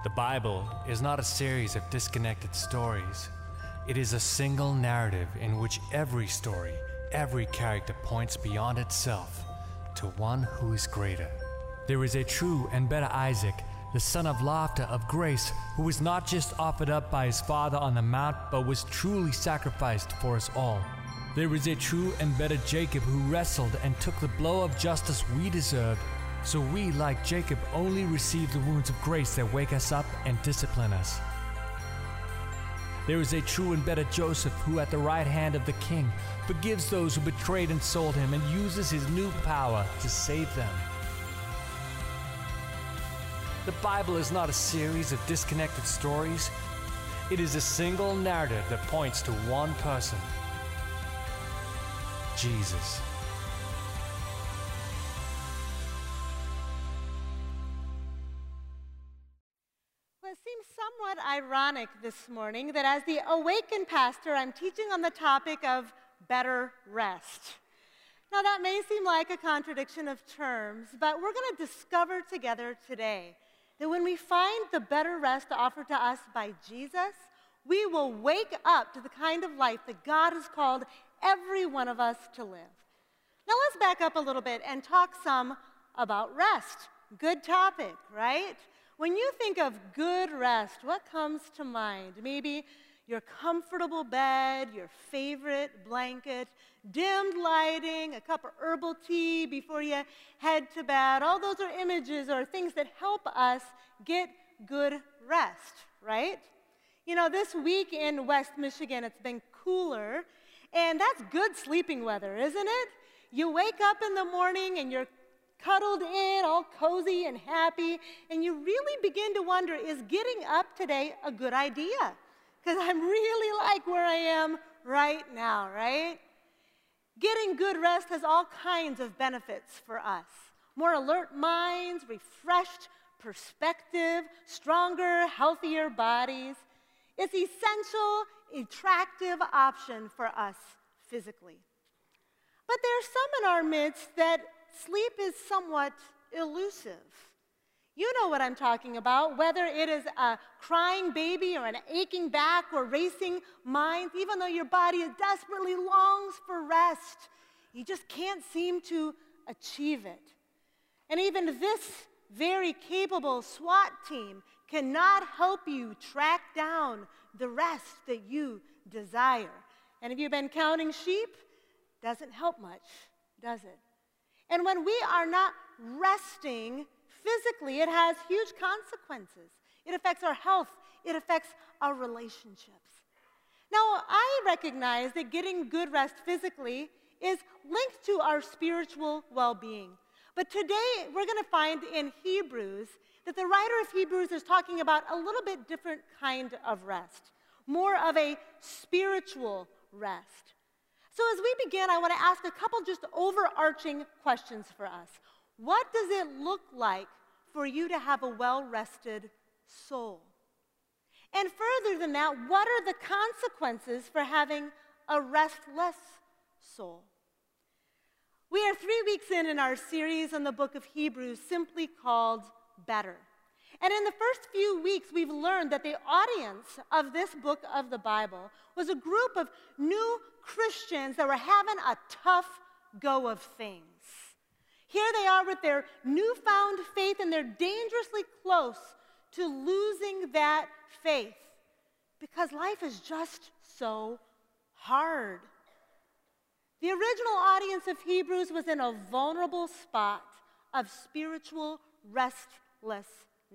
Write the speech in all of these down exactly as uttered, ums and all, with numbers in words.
The Bible is not a series of disconnected stories. It is a single narrative in which every story, every character points beyond itself to one who is greater. There is a true and better Isaac, the son of laughter, of grace, who was not just offered up by his father on the mount, but was truly sacrificed for us all. There is a true and better Jacob who wrestled and took the blow of justice we deserved, so we, like Jacob, only receive the wounds of grace that wake us up and discipline us. There is a true and better Joseph who, at the right hand of the king, forgives those who betrayed and sold him and uses his new power to save them. The Bible is not a series of disconnected stories. It is a single narrative that points to one person, Jesus. Well, it seems somewhat ironic this morning that as the Awaken pastor, I'm teaching on the topic of better rest. Now, that may seem like a contradiction of terms, but we're going to discover together today that when we find the better rest offered to us by Jesus, we will wake up to the kind of life that God has called every one of us to live. Now, let's back up a little bit and talk some about rest. Good topic, right? When you think of good rest, what comes to mind? Maybe your comfortable bed, your favorite blanket, dimmed lighting, a cup of herbal tea before you head to bed. All those are images or things that help us get good rest, right? You know, this week in West Michigan, it's been cooler, and that's good sleeping weather, isn't it? You wake up in the morning and you're cuddled in, all cozy and happy, and you really begin to wonder, is getting up today a good idea? Because I'm really like where I am right now, right? Getting good rest has all kinds of benefits for us. More alert minds, refreshed perspective, stronger, healthier bodies. It's an essential, attractive option for us physically. But there's some in our midst that sleep is somewhat elusive. You know what I'm talking about, whether it is a crying baby or an aching back or racing mind, even though your body desperately longs for rest, you just can't seem to achieve it. And even this very capable SWAT team cannot help you track down the rest that you desire. And if you've been counting sheep, doesn't help much, does it? And when we are not resting physically, it has huge consequences. It affects our health. It affects our relationships. Now, I recognize that getting good rest physically is linked to our spiritual well-being. But today, we're going to find in Hebrews that the writer of Hebrews is talking about a little bit different kind of rest, more of a spiritual rest. So as we begin, I want to ask a couple just overarching questions for us. What does it look like for you to have a well-rested soul? And further than that, what are the consequences for having a restless soul? We are three weeks in in our series on the book of Hebrews, simply called Better. And in the first few weeks, we've learned that the audience of this book of the Bible was a group of new Christians that were having a tough go of things. Here they are with their newfound faith, and they're dangerously close to losing that faith because life is just so hard. The original audience of Hebrews was in a vulnerable spot of spiritual restlessness.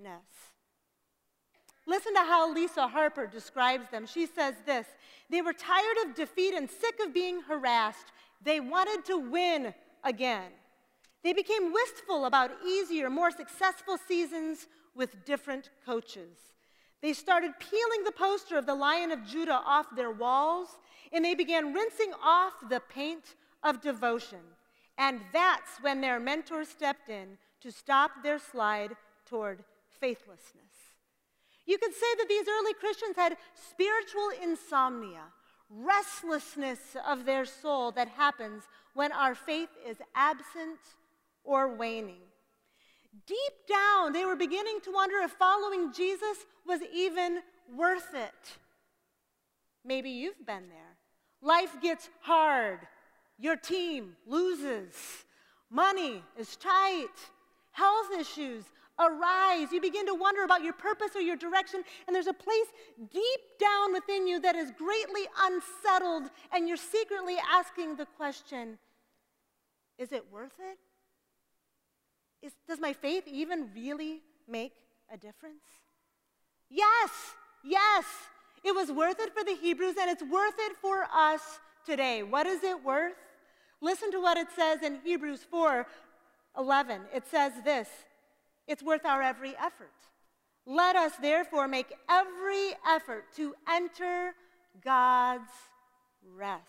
Listen to how Lisa Harper describes them. She says this: they were tired of defeat and sick of being harassed. They wanted to win again. They became wistful about easier, more successful seasons with different coaches. They started peeling the poster of the Lion of Judah off their walls, and they began rinsing off the paint of devotion. And that's when their mentor stepped in to stop their slide toward faithlessness. You could say that these early Christians had spiritual insomnia, restlessness of their soul that happens when our faith is absent or waning. Deep down, they were beginning to wonder if following Jesus was even worth it. Maybe you've been there. Life gets hard. Your team loses. Money is tight. Health issues arise. You begin to wonder about your purpose or your direction, and there's a place deep down within you that is greatly unsettled, and you're secretly asking the question, is it worth it? Is, does my faith even really make a difference? Yes, yes, it was worth it for the Hebrews, and it's worth it for us today. What is it worth? Listen to what it says in Hebrews four eleven. It says this, it's worth our every effort. Let us therefore make every effort to enter God's rest.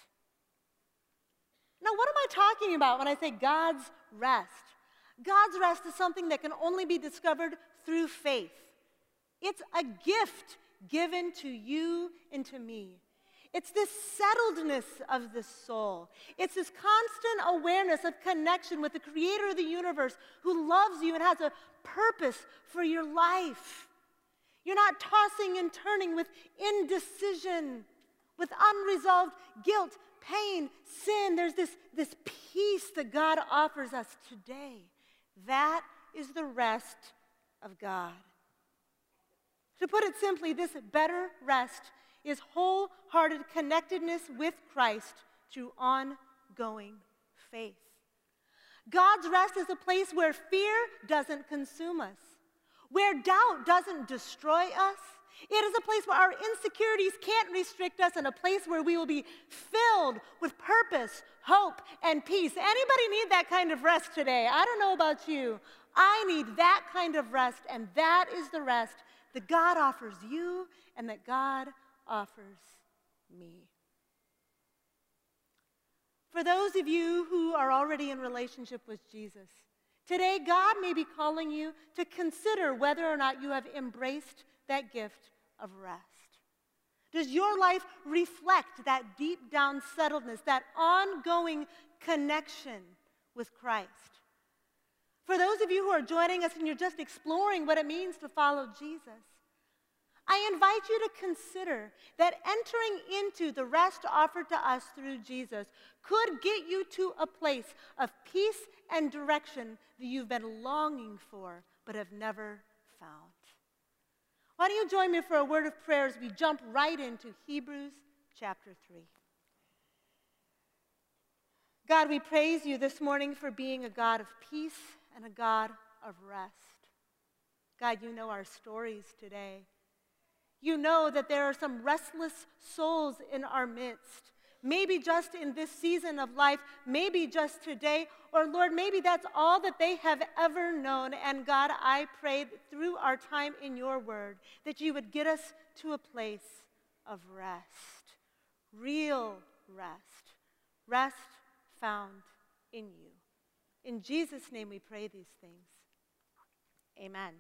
Now, what am I talking about when I say God's rest? God's rest is something that can only be discovered through faith. It's a gift given to you and to me. It's this settledness of the soul. It's this constant awareness of connection with the creator of the universe who loves you and has a purpose for your life. You're not tossing and turning with indecision, with unresolved guilt, pain, sin. There's this, this peace that God offers us today. That is the rest of God. To put it simply, this better rest is wholehearted connectedness with Christ through ongoing faith. God's rest is a place where fear doesn't consume us, where doubt doesn't destroy us. It is a place where our insecurities can't restrict us, and a place where we will be filled with purpose, hope, and peace. Anybody need that kind of rest today? I don't know about you. I need that kind of rest, and that is the rest that God offers you and that God offers me. For those of you who are already in relationship with Jesus, today God may be calling you to consider whether or not you have embraced that gift of rest. Does your life reflect that deep down settledness, that ongoing connection with Christ? For those of you who are joining us and you're just exploring what it means to follow Jesus, I invite you to consider that entering into the rest offered to us through Jesus could get you to a place of peace and direction that you've been longing for but have never found. Why don't you join me for a word of prayer as we jump right into Hebrews chapter three. God, we praise you this morning for being a God of peace and a God of rest. God, you know our stories today. You know that there are some restless souls in our midst, maybe just in this season of life, maybe just today, or Lord, maybe that's all that they have ever known. And God, I pray that through our time in your word that you would get us to a place of rest, real rest, rest found in you. In Jesus' name we pray these things. Amen.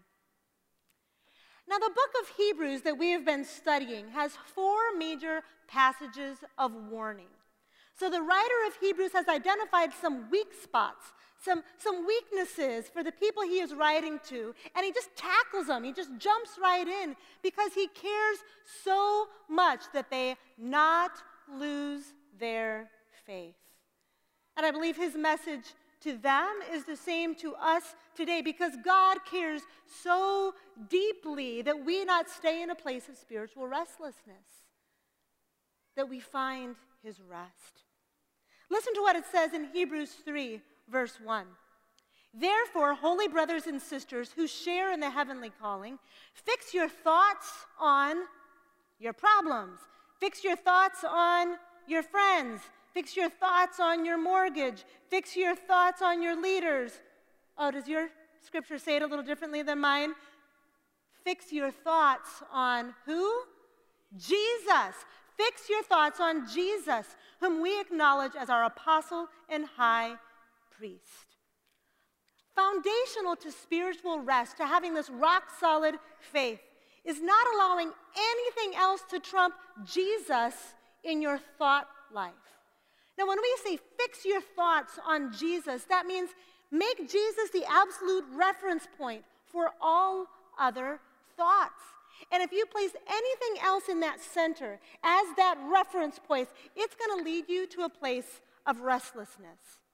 Now, the book of Hebrews that we have been studying has four major passages of warning. So the writer of Hebrews has identified some weak spots, some, some weaknesses for the people he is writing to, and he just tackles them. He just jumps right in because he cares so much that they not lose their faith. And I believe his message to them is the same to us today, because God cares so deeply that we not stay in a place of spiritual restlessness, that we find his rest. Listen to what it says in Hebrews three, verse one. Therefore, holy brothers and sisters who share in the heavenly calling, fix your thoughts on your problems. Fix your thoughts on your friends. Fix your thoughts on your mortgage. Fix your thoughts on your leaders. Oh, does your scripture say it a little differently than mine? Fix your thoughts on who? Jesus. Fix your thoughts on Jesus, whom we acknowledge as our apostle and high priest. Foundational to spiritual rest, to having this rock-solid faith, is not allowing anything else to trump Jesus in your thought life. Now, when we say fix your thoughts on Jesus, that means Make Jesus the absolute reference point for all other thoughts. And if you place anything else in that center as that reference point, it's going to lead you to a place of restlessness.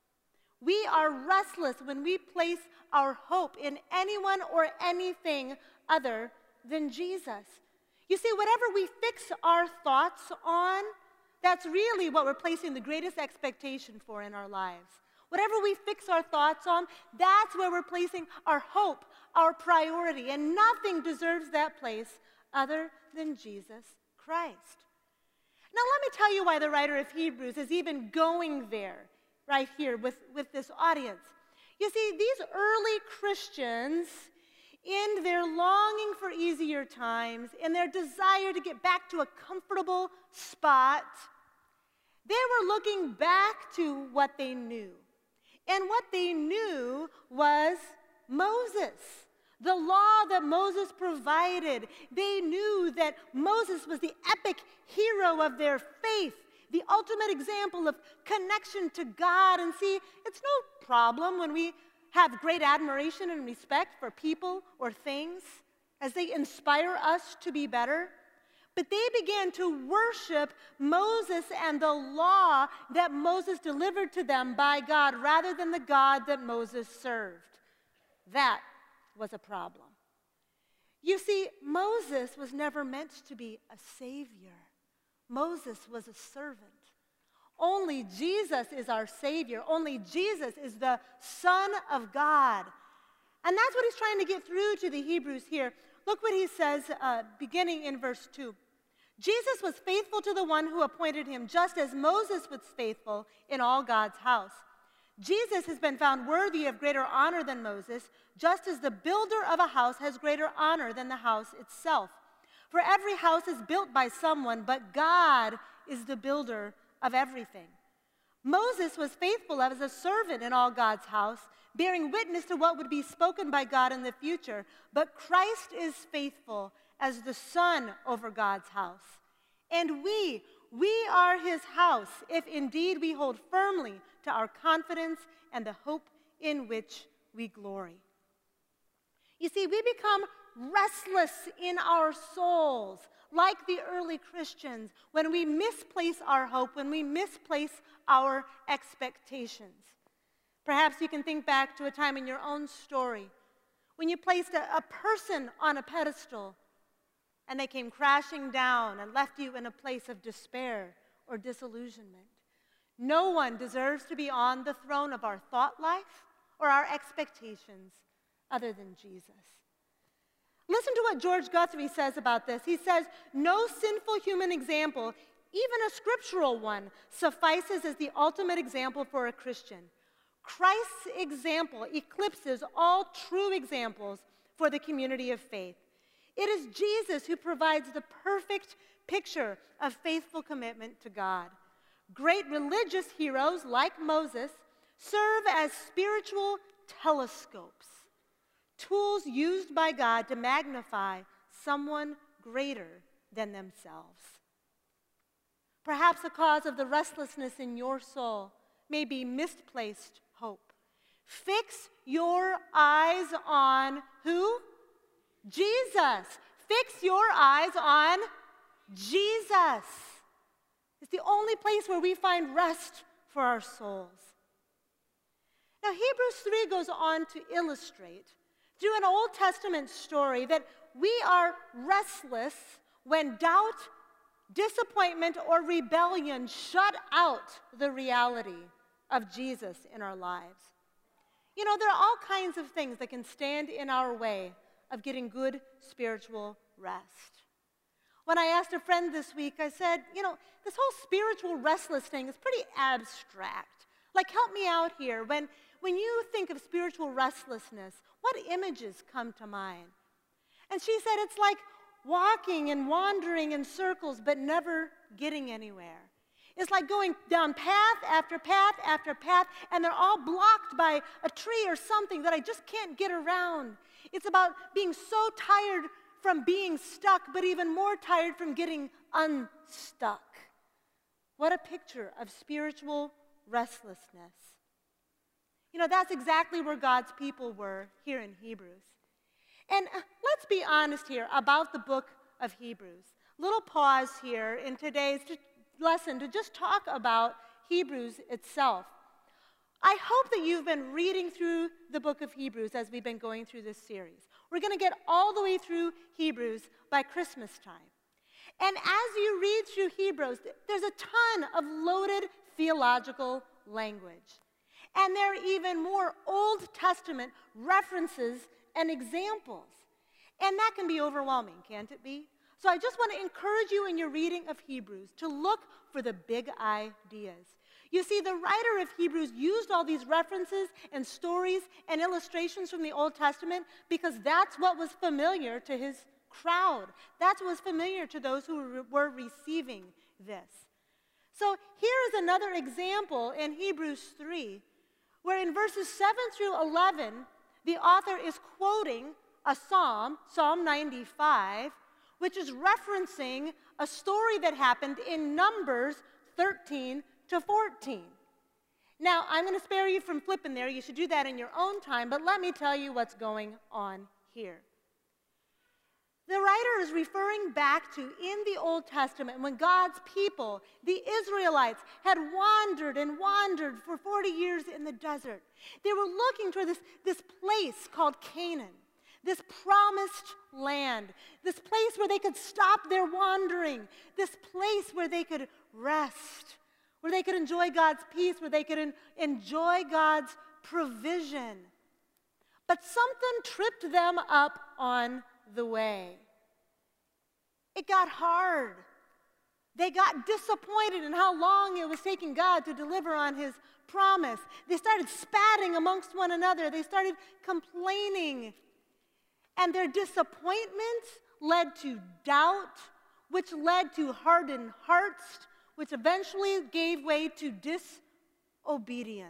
We are restless when we place our hope in anyone or anything other than Jesus. You see, whatever we fix our thoughts on, that's really what we're placing the greatest expectation for in our lives. Whatever we fix our thoughts on, that's where we're placing our hope, our priority, and nothing deserves that place other than Jesus Christ. Now, let me tell you why the writer of Hebrews is even going there right here with, with this audience. You see, these early Christians, in their longing for easier times, in their desire to get back to a comfortable spot, they were looking back to what they knew. And what they knew was Moses, the law that Moses provided. They knew that Moses was the epic hero of their faith, the ultimate example of connection to God. And see, it's no problem when we have great admiration and respect for people or things as they inspire us to be better. But they began to worship Moses and the law that Moses delivered to them by God rather than the God that Moses served. That was a problem. You see, Moses was never meant to be a savior. Moses was a servant. Only Jesus is our Savior. Only Jesus is the Son of God. And that's what he's trying to get through to the Hebrews here. Look what he says uh, beginning in verse two. Jesus was faithful to the one who appointed him, just as Moses was faithful in all God's house. Jesus has been found worthy of greater honor than Moses, just as the builder of a house has greater honor than the house itself. For every house is built by someone, but God is the builder of everything. Moses was faithful as a servant in all God's house, bearing witness to what would be spoken by God in the future. But Christ is faithful as the Son over God's house. And we, we are his house, if indeed we hold firmly to our confidence and the hope in which we glory. You see, we become restless in our souls, like the early Christians, when we misplace our hope, when we misplace our expectations. Perhaps you can think back to a time in your own story when you placed a, a person on a pedestal and they came crashing down and left you in a place of despair or disillusionment. No one deserves to be on the throne of our thought life or our expectations other than Jesus. Listen to what George Guthrie says about this. He says, no sinful human example, even a scriptural one, suffices as the ultimate example for a Christian. Christ's example eclipses all true examples for the community of faith. It is Jesus who provides the perfect picture of faithful commitment to God. Great religious heroes like Moses serve as spiritual telescopes, tools used by God to magnify someone greater than themselves. Perhaps the cause of the restlessness in your soul may be misplaced hope. Fix your eyes on who? Jesus. Fix your eyes on Jesus. It's the only place where we find rest for our souls. Now, Hebrews three goes on to illustrate through an Old Testament story that we are restless when doubt, disappointment, or rebellion shut out the reality of Jesus in our lives. You know, there are all kinds of things that can stand in our way of getting good spiritual rest. When I asked a friend this week, I said, you know, this whole spiritual restless thing is pretty abstract. Like, help me out here. When, when you think of spiritual restlessness, what images come to mind? And she said it's like walking and wandering in circles but never getting anywhere. It's like going down path after path after path, and they're all blocked by a tree or something that I just can't get around. It's about being so tired from being stuck, but even more tired from getting unstuck. What a picture of spiritual restlessness. You know, that's exactly where God's people were here in Hebrews. And uh, let's be honest here about the book of Hebrews. Little pause here in today's lesson to just talk about Hebrews itself. I hope that you've been reading through the book of Hebrews as we've been going through this series. We're going to get all the way through Hebrews by Christmas time. And as you read through Hebrews, there's a ton of loaded theological language. And there are even more Old Testament references and examples. And that can be overwhelming, can't it be? So I just want to encourage you in your reading of Hebrews to look for the big ideas. You see, the writer of Hebrews used all these references and stories and illustrations from the Old Testament because that's what was familiar to his crowd. That's what was familiar to those who were receiving this. So here is another example in Hebrews three, where in verses seven through eleven, the author is quoting a psalm, Psalm ninety-five, which is referencing a story that happened in Numbers thirteen to fourteen. Now, I'm going to spare you from flipping there. You should do that in your own time, but let me tell you what's going on here. The writer is referring back to in the Old Testament when God's people, the Israelites, had wandered and wandered for forty years in the desert. They were looking for this, this place called Canaan, this promised land, this place where they could stop their wandering, this place where they could rest, where they could enjoy God's peace, where they could en- enjoy God's provision. But something tripped them up on the way. It got hard. They got disappointed in how long it was taking God to deliver on his promise. They started spatting amongst one another. They started complaining. And their disappointment led to doubt, which led to hardened hearts, which eventually gave way to disobedience.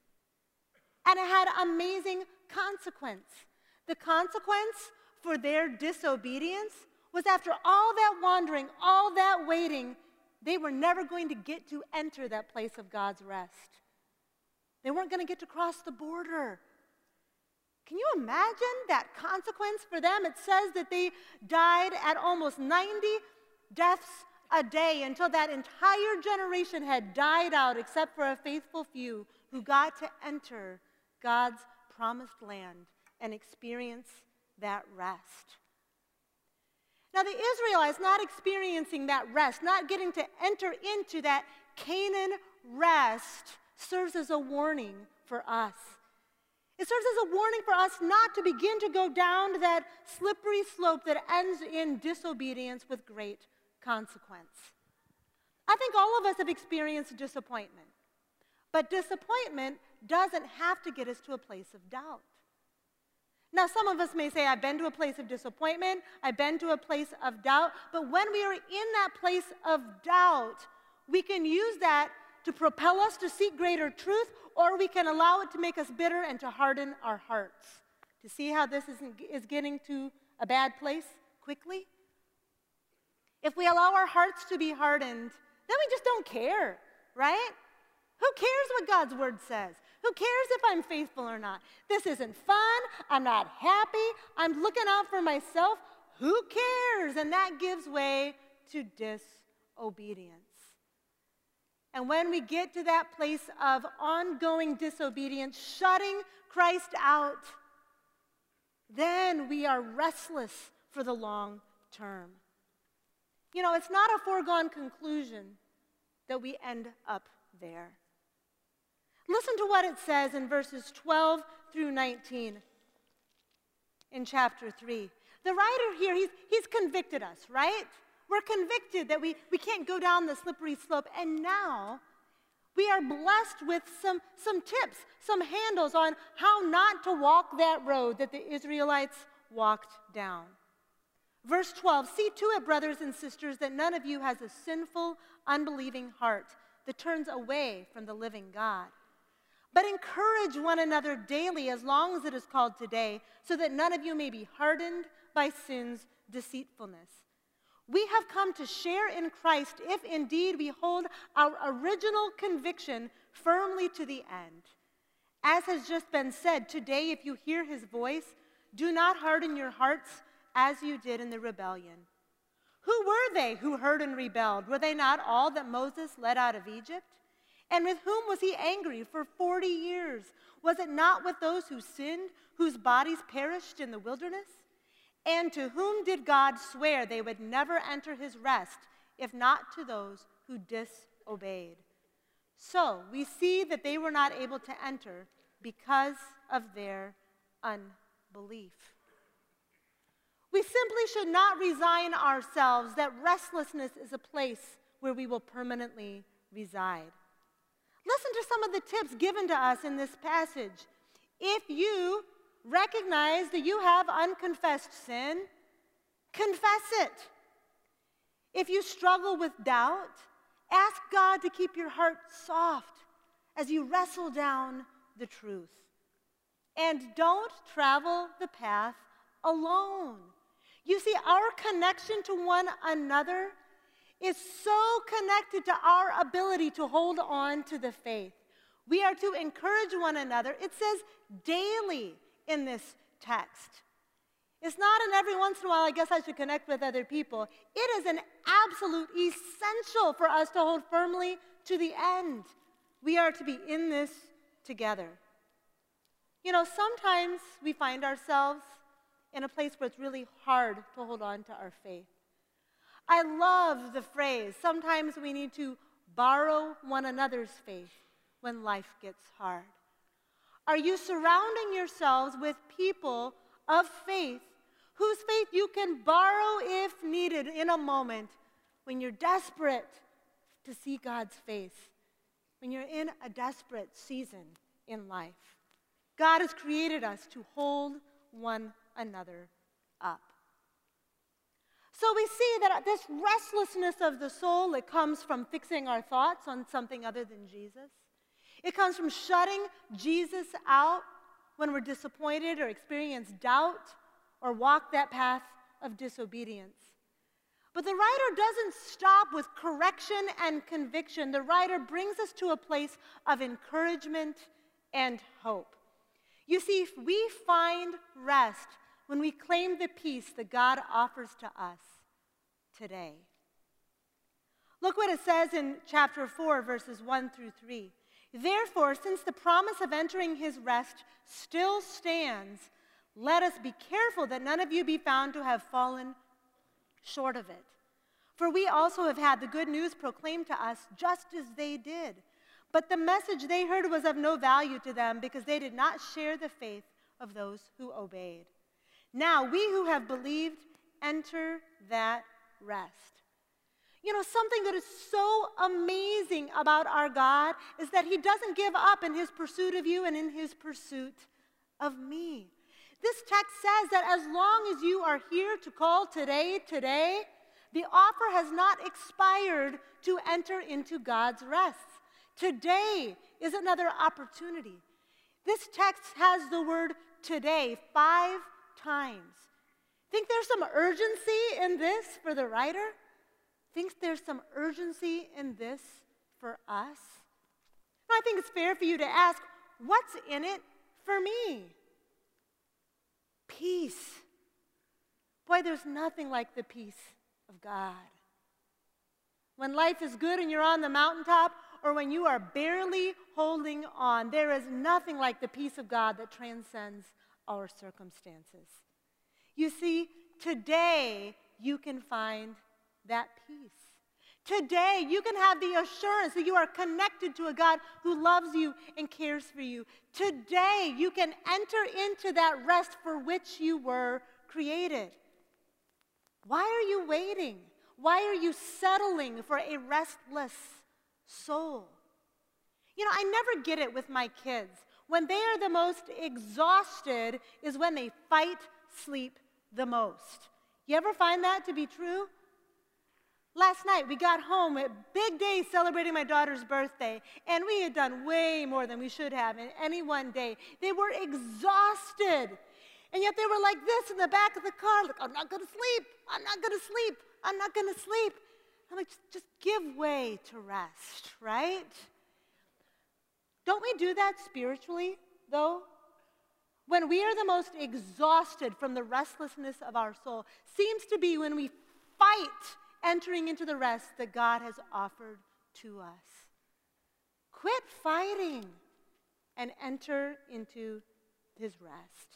And it had amazing consequence. The consequence for their disobedience was after all that wandering, all that waiting, they were never going to get to enter that place of God's rest. They weren't going to get to cross the border. Can you imagine that consequence for them? It says that they died at almost ninety deaths a day until that entire generation had died out except for a faithful few who got to enter God's promised land and experience that rest. Now, the Israelites not experiencing that rest, not getting to enter into that Canaan rest, serves as a warning for us. It serves as a warning for us not to begin to go down that slippery slope that ends in disobedience with great consequence. I think all of us have experienced disappointment, but disappointment doesn't have to get us to a place of doubt. Now, some of us may say, I've been to a place of disappointment, I've been to a place of doubt, but when we are in that place of doubt, we can use that to propel us to seek greater truth, or we can allow it to make us bitter and to harden our hearts. To see how this is, is getting to a bad place quickly? If we allow our hearts to be hardened, then we just don't care, right? Who cares what God's word says? Who cares if I'm faithful or not? This isn't fun. I'm not happy. I'm looking out for myself. Who cares? And that gives way to disobedience. And when we get to that place of ongoing disobedience, shutting Christ out, then we are restless for the long term. You know, it's not a foregone conclusion that we end up there. Listen to what it says in verses twelve through nineteen in chapter three. The writer here, he's, he's convicted us, right? We're convicted that we, we can't go down the slippery slope. And now we are blessed with some, some tips, some handles on how not to walk that road that the Israelites walked down. Verse twelve, see to it, brothers and sisters, that none of you has a sinful, unbelieving heart that turns away from the living God. But encourage one another daily as long as it is called today, so that none of you may be hardened by sin's deceitfulness. We have come to share in Christ if indeed we hold our original conviction firmly to the end. As has just been said, today if you hear his voice, do not harden your hearts as you did in the rebellion. Who were they who heard and rebelled? Were they not all that Moses led out of Egypt? And with whom was he angry for forty years? Was it not with those who sinned, whose bodies perished in the wilderness? And to whom did God swear they would never enter his rest, if not to those who disobeyed? So we see that they were not able to enter because of their unbelief. We simply should not resign ourselves that restlessness is a place where we will permanently reside. Listen to some of the tips given to us in this passage. If you recognize that you have unconfessed sin, confess it. If you struggle with doubt, ask God to keep your heart soft as you wrestle down the truth. And don't travel the path alone. You see, our connection to one another is so connected to our ability to hold on to the faith. We are to encourage one another. It says daily in this text. It's not an every once in a while, I guess I should connect with other people. It is an absolute essential for us to hold firmly to the end. We are to be in this together. You know, sometimes we find ourselves in a place where it's really hard to hold on to our faith. I love the phrase, sometimes we need to borrow one another's faith when life gets hard. Are you surrounding yourselves with people of faith whose faith you can borrow if needed in a moment when you're desperate to see God's face, when you're in a desperate season in life? God has created us to hold one another up. So we see that this restlessness of the soul, it comes from fixing our thoughts on something other than Jesus. It comes from shutting Jesus out when we're disappointed or experience doubt or walk that path of disobedience. But the writer doesn't stop with correction and conviction. The writer brings us to a place of encouragement and hope. You see, we find rest when we claim the peace that God offers to us today. Look what it says in chapter four, verses one through three. Therefore, since the promise of entering his rest still stands, let us be careful that none of you be found to have fallen short of it. For we also have had the good news proclaimed to us just as they did. But the message they heard was of no value to them because they did not share the faith of those who obeyed. Now we who have believed enter that rest. You know, something that is so amazing about our God is that he doesn't give up in his pursuit of you and in his pursuit of me. This text says that as long as you are here to call today, today, the offer has not expired to enter into God's rest. Today is another opportunity. This text has the word today five times. Think there's some urgency in this for the writer? Think there's some urgency in this for us? I think it's fair for you to ask, what's in it for me? Peace. Boy, there's nothing like the peace of God. When life is good and you're on the mountaintop, or when you are barely holding on, there is nothing like the peace of God that transcends our circumstances. You see, today you can find that peace. Today you can have the assurance that you are connected to a God who loves you and cares for you. Today you can enter into that rest for which you were created. Why are you waiting? Why are you settling for a restless soul? You know, I never get it with my kids. When they are the most exhausted is when they fight sleep the most. You ever find that to be true? Last night we got home, a big day celebrating my daughter's birthday, and we had done way more than we should have in any one day. They were exhausted, and yet they were like this in the back of the car, like, I'm not going to sleep, I'm not going to sleep, I'm not going to sleep. I'm like, just, just give way to rest, right? Don't we do that spiritually though, when we are the most exhausted from the restlessness of our soul, seems to be when we fight entering into the rest that God has offered to us. Quit fighting and enter into his rest.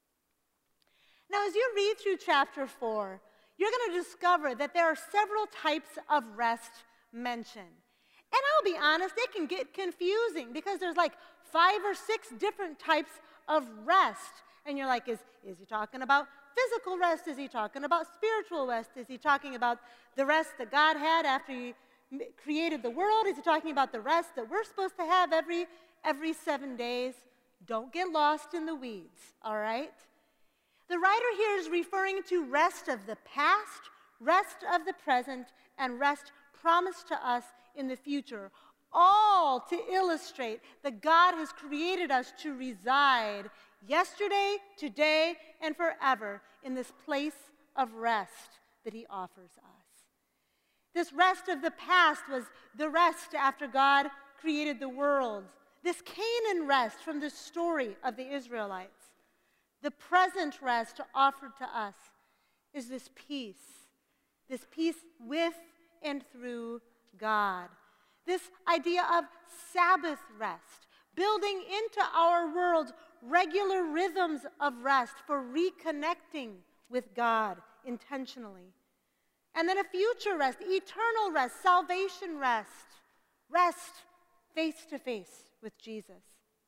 Now, as you read through chapter four, you're going to discover that there are several types of rest mentioned. And I'll be honest, it can get confusing because there's like five or six different types of rest. And you're like, is, is he talking about physical rest? Is he talking about spiritual rest? Is he talking about the rest that God had after he created the world? Is he talking about the rest that we're supposed to have every, every seven days? Don't get lost in the weeds, all right? The writer here is referring to rest of the past, rest of the present, and rest promised to us in the future, all to illustrate that God has created us to reside yesterday, today, and forever in this place of rest that he offers us. This rest of the past was the rest after God created the world. This Canaan rest from the story of the Israelites. The present rest offered to us is this peace, this peace with and through God. This idea of Sabbath rest, building into our world regular rhythms of rest for reconnecting with God intentionally. And then a future rest, eternal rest, salvation rest, rest face to face with Jesus.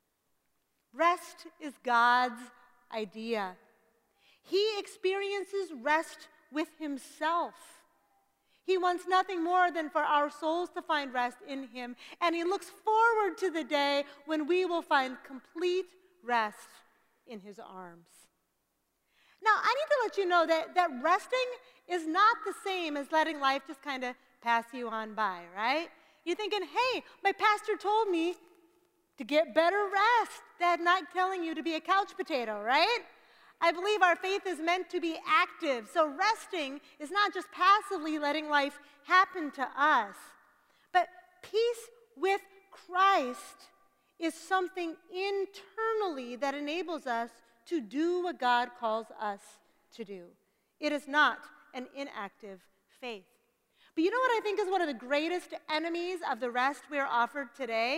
Rest is God's idea. He experiences rest with himself. He wants nothing more than for our souls to find rest in him, and he looks forward to the day when we will find complete rest in his arms. Now, I need to let you know that, that resting is not the same as letting life just kind of pass you on by, right? You're thinking, hey, my pastor told me to get better rest. That's not telling you to be a couch potato, right? I believe our faith is meant to be active. So resting is not just passively letting life happen to us. But peace with Christ is something internally that enables us to do what God calls us to do. It is not an inactive faith. But you know what I think is one of the greatest enemies of the rest we are offered today?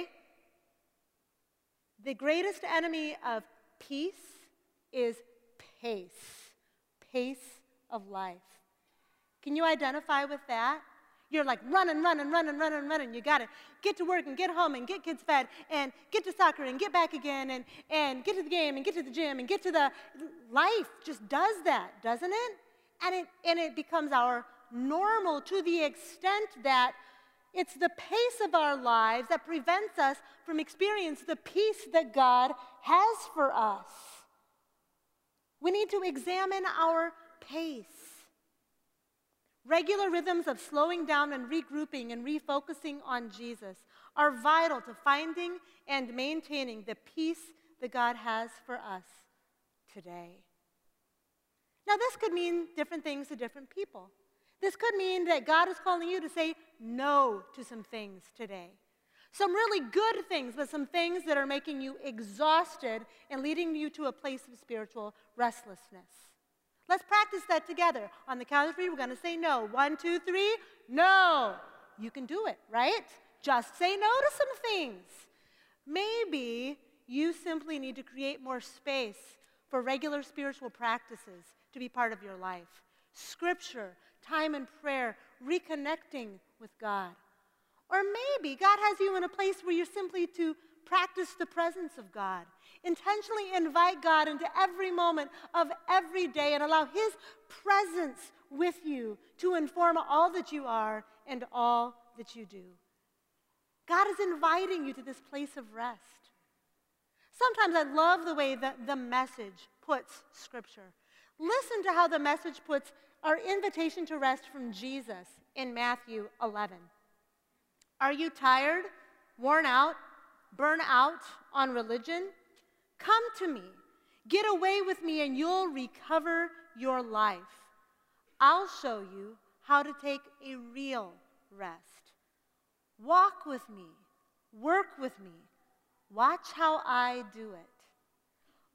The greatest enemy of peace is pace, pace of life. Can you identify with that? You're like running, running, running, running, running. You got to get to work and get home and get kids fed and get to soccer and get back again and, and get to the game and get to the gym and get to the... Life just does that, doesn't it? And it, and it becomes our normal to the extent that it's the pace of our lives that prevents us from experiencing the peace that God has for us. We need to examine our pace. Regular rhythms of slowing down and regrouping and refocusing on Jesus are vital to finding and maintaining the peace that God has for us today. Now, this could mean different things to different people. This could mean that God is calling you to say no to some things today. Some really good things, but some things that are making you exhausted and leading you to a place of spiritual restlessness. Let's practice that together. On the count of three, we're going to say no. One, two, three, no. You can do it, right? Just say no to some things. Maybe you simply need to create more space for regular spiritual practices to be part of your life. Scripture, time in prayer, reconnecting with God. Or maybe God has you in a place where you're simply to practice the presence of God. Intentionally invite God into every moment of every day and allow his presence with you to inform all that you are and all that you do. God is inviting you to this place of rest. Sometimes I love the way that the Message puts Scripture. Listen to how the Message puts our invitation to rest from Jesus in Matthew eleven. Are you tired, worn out, burn out on religion? Come to me. Get away with me and you'll recover your life. I'll show you how to take a real rest. Walk with me. Work with me. Watch how I do it.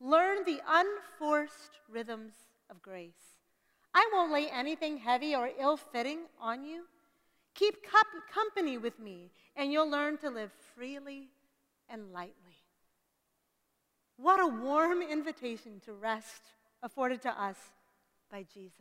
Learn the unforced rhythms of grace. I won't lay anything heavy or ill-fitting on you. Keep company with me, and you'll learn to live freely and lightly. What a warm invitation to rest afforded to us by Jesus.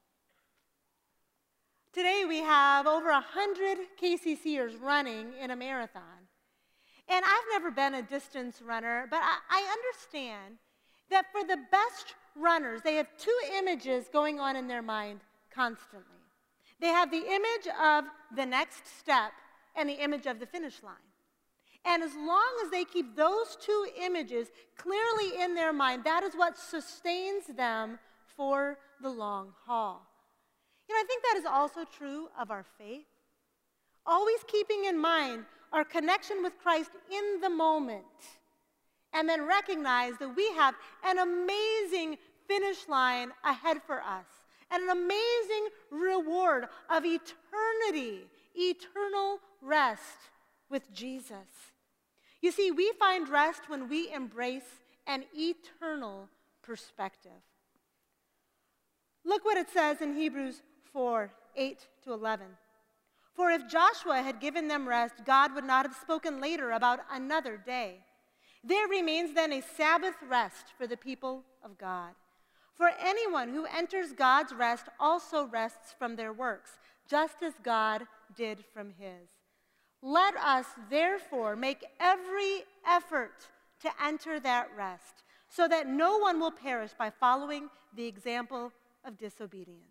Today we have over one hundred K C C'ers running in a marathon. And I've never been a distance runner, but I, I understand that for the best runners, they have two images going on in their mind constantly. They have the image of the next step and the image of the finish line. And as long as they keep those two images clearly in their mind, that is what sustains them for the long haul. You know, I think that is also true of our faith. Always keeping in mind our connection with Christ in the moment, and then recognize that we have an amazing finish line ahead for us, and an amazing reward of eternity, eternal rest with Jesus. You see, we find rest when we embrace an eternal perspective. Look what it says in Hebrews four, eight to eleven. For if Joshua had given them rest, God would not have spoken later about another day. There remains then a Sabbath rest for the people of God. For anyone who enters God's rest also rests from their works, just as God did from his. Let us therefore make every effort to enter that rest, so that no one will perish by following the example of disobedience.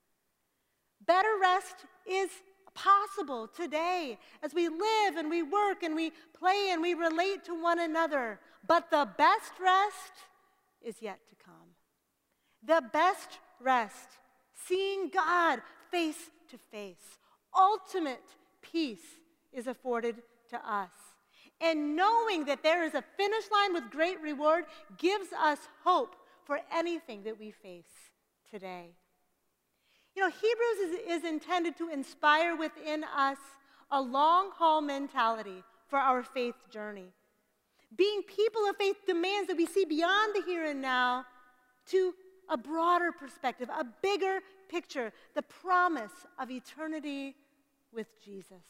Better rest is possible today as we live and we work and we play and we relate to one another. But the best rest is yet to come. The best rest, seeing God face to face. Ultimate peace is afforded to us. And knowing that there is a finish line with great reward gives us hope for anything that we face today. You know, Hebrews is, is intended to inspire within us a long-haul mentality for our faith journey. Being people of faith demands that we see beyond the here and now to a broader perspective, a bigger picture, the promise of eternity with Jesus.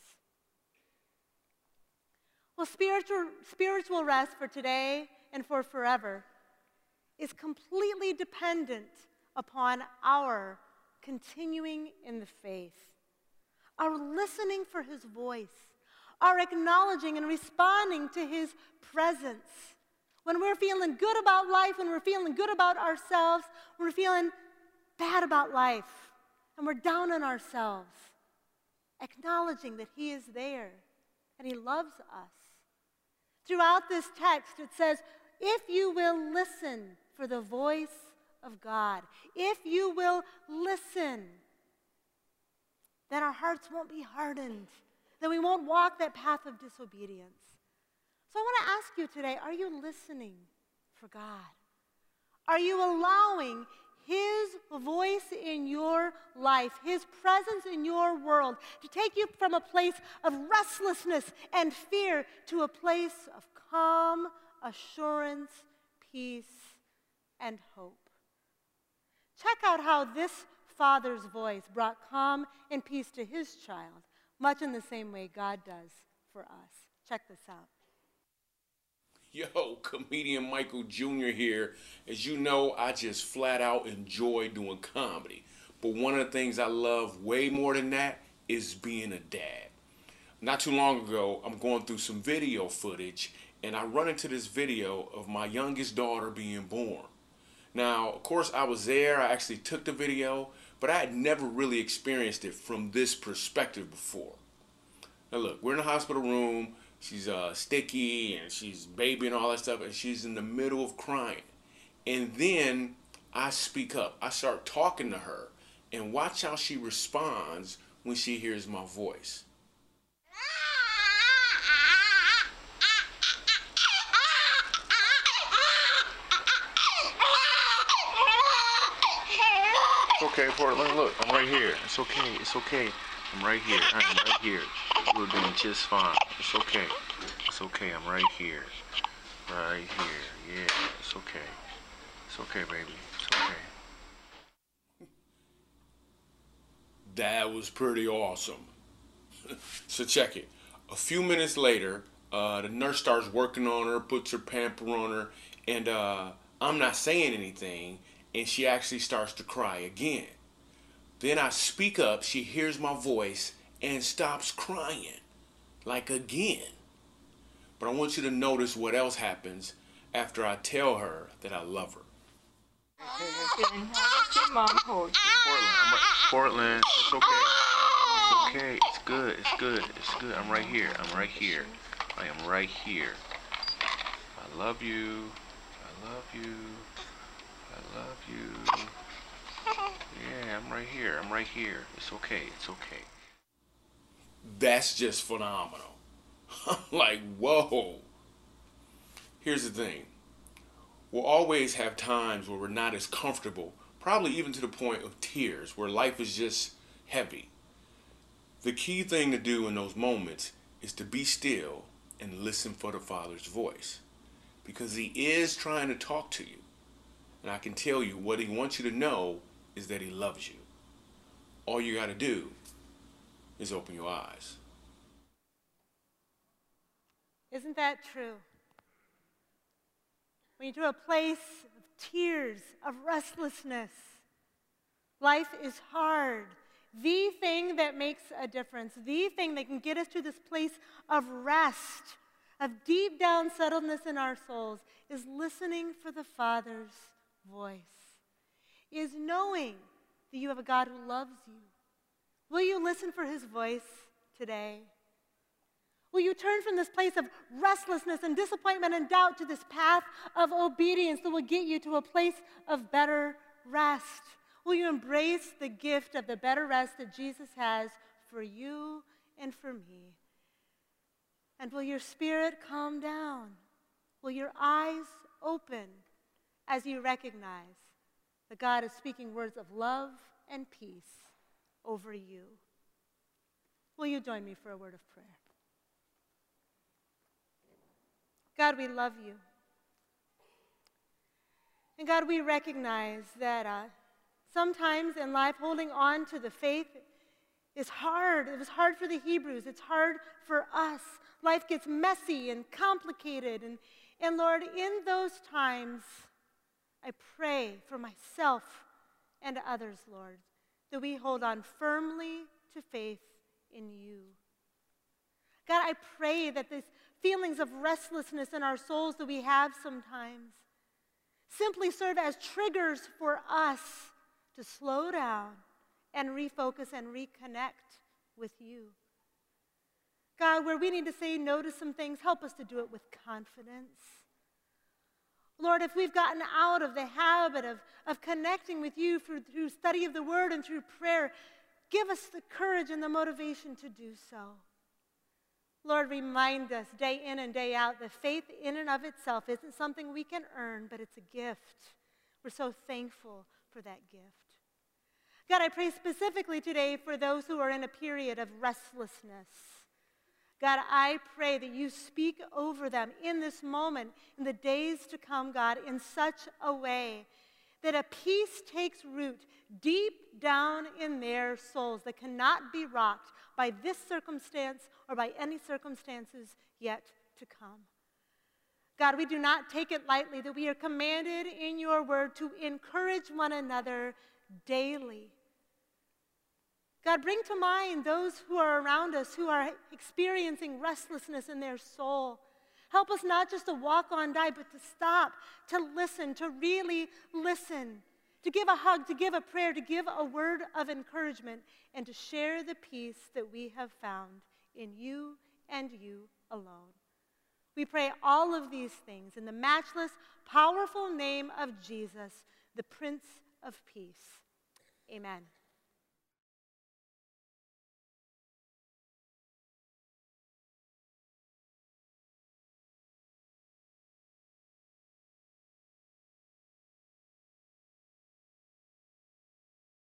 Well, spiritual, spiritual rest for today and for forever is completely dependent upon our continuing in the faith, our listening for his voice, our acknowledging and responding to his presence. When we're feeling good about life, when we're feeling good about ourselves, when we're feeling bad about life, and we're down on ourselves, acknowledging that he is there and he loves us. Throughout this text, it says, if you will listen for the voice of God, if you will listen, then our hearts won't be hardened, then we won't walk that path of disobedience. So I want to ask you today, are you listening for God? Are you allowing his voice in your life, his presence in your world, to take you from a place of restlessness and fear to a place of calm, assurance, peace, and hope? Check out how this father's voice brought calm and peace to his child, much in the same way God does for us. Check this out. Yo, comedian Michael Junior here. As you know, I just flat out enjoy doing comedy. But one of the things I love way more than that is being a dad. Not too long ago, I'm going through some video footage, and I run into this video of my youngest daughter being born. Now, of course, I was there. I actually took the video, but I had never really experienced it from this perspective before. Now, look, we're in the hospital room. She's uh, sticky, and she's baby and all that stuff, and she's in the middle of crying. And then I speak up. I start talking to her, and watch how she responds when she hears my voice. It's okay, Portland. Look, I'm right here. It's okay. It's okay. I'm right here. I'm right here. We're doing just fine. It's okay. It's okay. I'm right here. Right here. Yeah, it's okay. It's okay, baby. It's okay. That was pretty awesome. So check it. A few minutes later, uh, the nurse starts working on her, puts her pamper on her, and uh, I'm not saying anything, and she actually starts to cry again. Then I speak up, she hears my voice, and stops crying. Like again. But I want you to notice what else happens after I tell her that I love her. Hey, hey, hey. Let mom hold you. Portland, I'm right. Portland, it's okay. It's okay. It's good. It's good. It's good. I'm right here. I'm right here. I am right here. I love you. I love you. I love you. Yeah, I'm right here. I'm right here. It's okay. It's okay. That's just phenomenal. I'm like, whoa. Here's the thing. We'll always have times where we're not as comfortable, probably even to the point of tears, where life is just heavy. The key thing to do in those moments is to be still and listen for the Father's voice, because He is trying to talk to you. And I can tell you what He wants you to know is that He loves you. All you got to do is open your eyes. Isn't that true? When you're to a place of tears, of restlessness, life is hard. The thing that makes a difference, the thing that can get us to this place of rest, of deep down settledness in our souls, is listening for the Father's voice, is knowing that you have a God who loves you. Will you listen for His voice today? Will you turn from this place of restlessness and disappointment and doubt to this path of obedience that will get you to a place of better rest? Will you embrace the gift of the better rest that Jesus has for you and for me? And will your spirit calm down? Will your eyes open as you recognize that God is speaking words of love and peace over you? Will you join me for a word of prayer? God, we love you. And God, we recognize that uh, sometimes in life holding on to the faith is hard. It was hard for the Hebrews. It's hard for us. Life gets messy and complicated. And, and Lord, in those times, I pray for myself and others, Lord, that we hold on firmly to faith in you. God, I pray that these feelings of restlessness in our souls that we have sometimes simply serve as triggers for us to slow down and refocus and reconnect with you. God, where we need to say no to some things, help us to do it with confidence. Lord, if we've gotten out of the habit of, of connecting with you through, through study of the Word and through prayer, give us the courage and the motivation to do so. Lord, remind us day in and day out that faith in and of itself isn't something we can earn, but it's a gift. We're so thankful for that gift. God, I pray specifically today for those who are in a period of restlessness. God, I pray that you speak over them in this moment, in the days to come, God, in such a way that a peace takes root deep down in their souls that cannot be rocked by this circumstance or by any circumstances yet to come. God, we do not take it lightly that we are commanded in your word to encourage one another daily. God, bring to mind those who are around us who are experiencing restlessness in their soul. Help us not just to walk on by, but to stop, to listen, to really listen, to give a hug, to give a prayer, to give a word of encouragement, and to share the peace that we have found in you and you alone. We pray all of these things in the matchless, powerful name of Jesus, the Prince of Peace. Amen.